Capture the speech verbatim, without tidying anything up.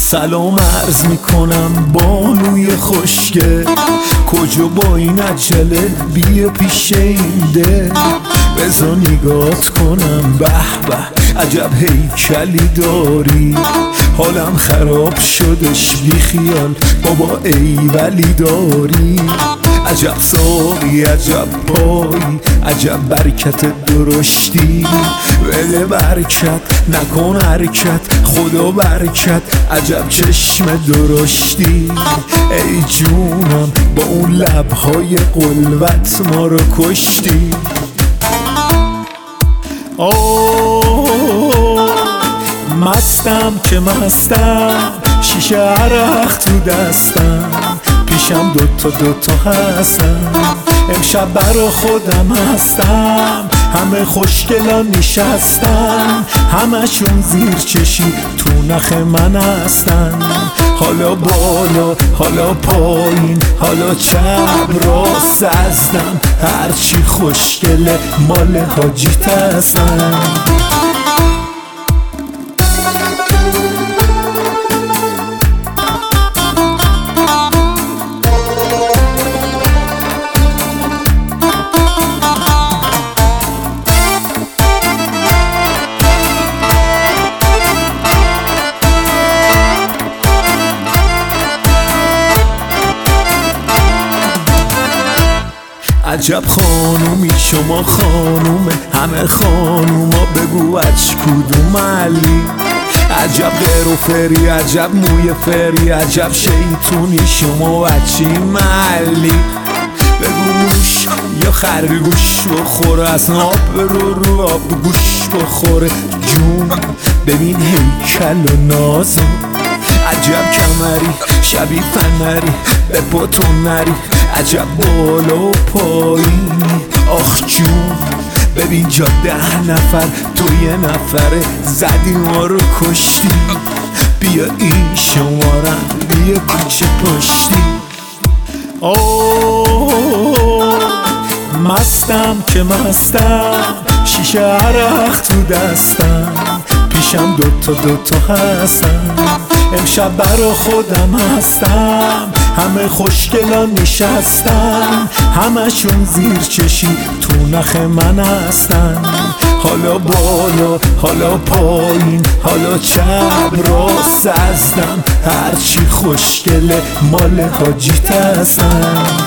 سلام عرض میکنم بانوی خوشگل، کجا با این عجله بیا پیش این دل. بذار نگات کنم، به به عجب هیکلی داری، حالم خراب شدش بی خیال بابا ایولی داری. عجب ساقی عجب پایی عجب برکت درشتی، بده برکت نکن حرکت خدا برکت عجب چشم درشتی. ای جونم با اون لبهای قلوت ما رو کشتی. اوه مستم که مستم، شیشه عرق تو دستم، پیشم دوتا دوتا هستم، امشب برا خودم هستم. همه خوشگلان نشستن، همشون زیر چشی تو نخ من هستن. حالا بالا حالا پایین حالا چپ راست ازدم، هرچی خوشگله مال حاجیت هستن. عجب خانومی شما خانومه، همه خانوما بگو اچ کدوم علی. عجب غیر و فری عجب موی فری عجب شیطونی شما اچی محلی. بگو موش یا خرگوش بخوره، از آب برو رو آب گوش بخوره. جون ببین هیکل و نازو، عجب کمری شبیه فنری به پاتون نری، عجب بالا و پایینی آخ جون. ببین جا ده نفر تو یه نفره زدی ما رو کشتی. بیا این شمارم بیا کوچه پشتی. اوه مستم که مستم، شیشه عرق تو دستم، پیشم دوتا دوتا هستم، امشب برا خودم هستم. همه خوشگلان نشستن، همشون زیر چشی تو نخ من هستن. حالا بالا حالا پایین حالا چپ راست ازدم، هرچی خوشگله مال حاجیت هستن.